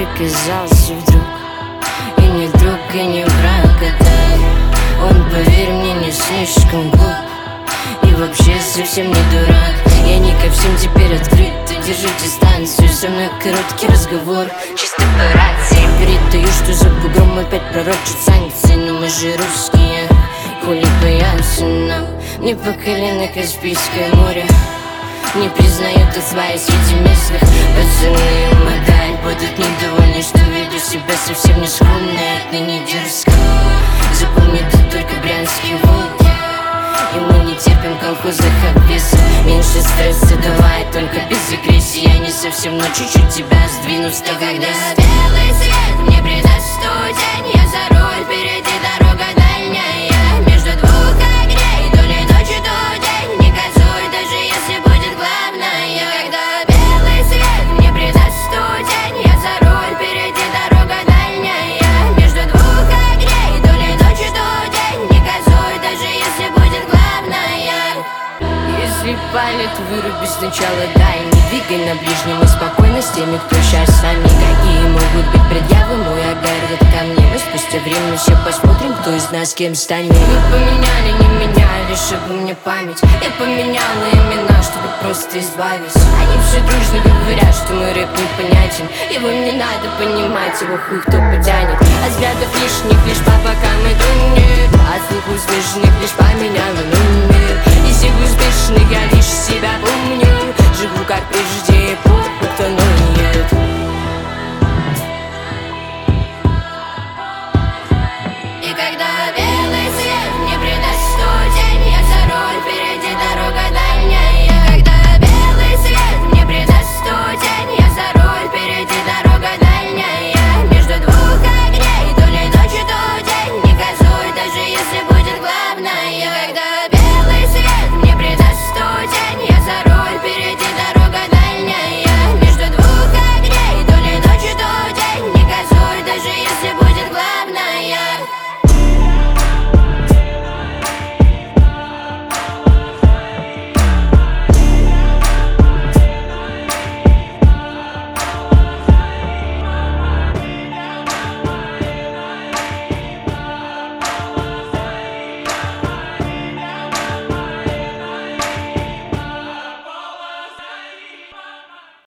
оказался вдруг и не друг, и не враг, а он, поверь мне, не слишком глуп и вообще совсем не дурак. Я не ко всем теперь открыт, держи дистанцию, со мной короткий разговор, чисто по рации. Передаю, что за бугром опять пророчат санкции, но мы же русские, хули боятся нам. Не по колено Каспийское море, не признают отзывая среди местных. Пацаны, модель, будут недовольны, что веду себя совсем не скромно, это не дерзко. Запомни, ты только брянские волки, и мы не терпим колхозных обвесов. Меньше стресса, давай, только без агрессии. Я не совсем, но чуть-чуть тебя сдвину с того, когда белый свет мне придаст студень. Я за руль, впереди дорога дальняя, между двух огней, то ли ночь, то день. Не газуй, даже если будет главное. Когда белый свет мне придаст студень, я за руль, впереди дорога дальняя, между двух огней, то ли ночь, то день. Не газуй, даже если будет главное. Если палит, выруби сначала, дай. Не двигай на ближнем и спокойно с теми, кто сейчас сами. Какие могут быть предъявы, мой огород ко мне. Мы спустя время все посмотрим, кто из нас кем станет. Вы поменяли, не меняли, чтобы мне память. Я поменяла имена, чтобы просто избавиться. Они все дружно говорят, что мой рэп непонятен. Его не надо понимать, его хуй кто потянет. От взглядов лишних лишь по бокам иду нет, от слух успешных лишь поменяла номер. Из всех успешных я лишь себя помню, живу как прежде, похуй кто ноет.